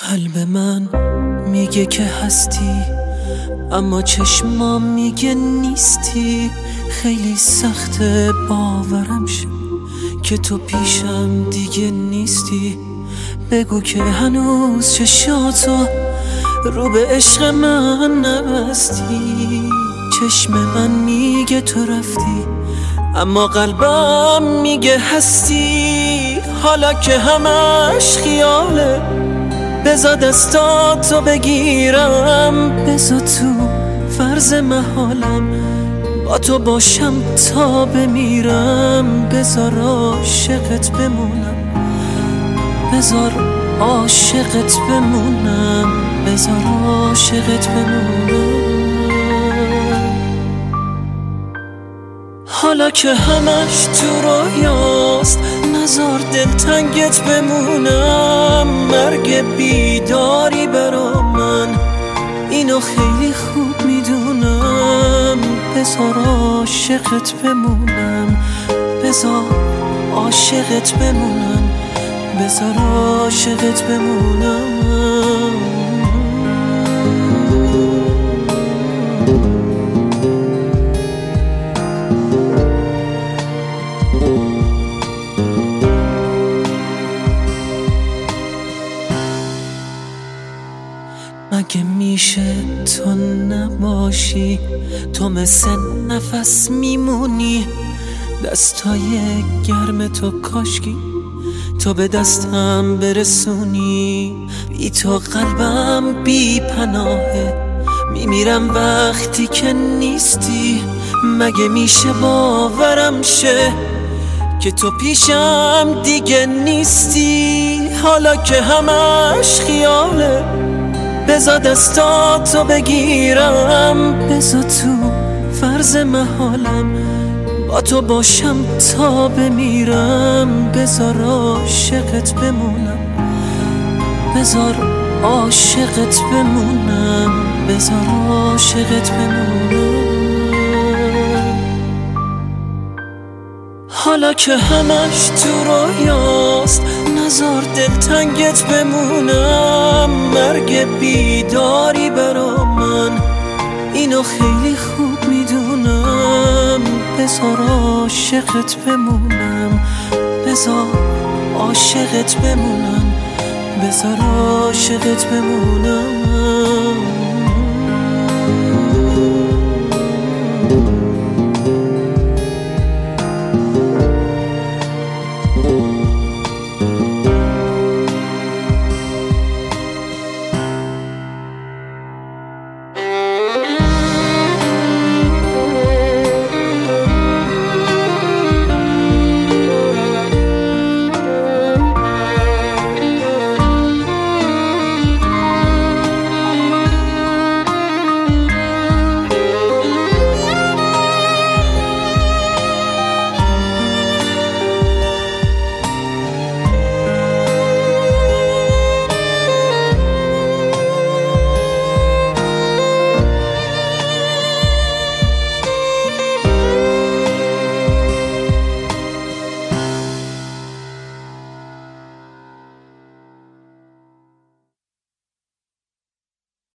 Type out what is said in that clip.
قلب من میگه که هستی، اما چشمام میگه نیستی. خیلی سخته باورم شه که تو پیشم دیگه نیستی. بگو که هنوز چشاتو رو به عشق من نبستی. چشم من میگه تو رفتی، اما قلبم میگه هستی. حالا که همش خیاله، بذار دستاتو بگیرم، بذار تو فرض محالم با تو باشم تا بمیرم. بذار عاشقت بمونم، بذار عاشقت بمونم، بذار عاشقت بمونم. حالا که همش تو رویاست، نزار دلتنگت بمونم. مرگ بیداری برا من، اینو خیلی خوب میدونم. بذار عاشقت بمونم، بذار عاشقت بمونم، بذار عاشقت بمونم. مگه میشه تو نباشی؟ تو مثل نفس میمونی، دستای گرم تو کاشکی تو به دستم برسونی. بی تو قلبم بی پناهه، میمیرم وقتی که نیستی. مگه میشه باورم شه که تو پیشم دیگه نیستی؟ حالا که همش خیاله، بذار دستاتو بگیرم، بذار تو فرض محالم با تو باشم تا بمیرم. بذار عاشقت بمونم، بذار عاشقت بمونم، بذار عاشقت بمونم. حالا که همش تو رویاست، نزار دلتنگت بمونم. مرگ بیداری برا من، اینو خیلی خوب میدونم. بذار عاشقت بمونم، بذار عاشقت بمونم، بذار عاشقت بمونم.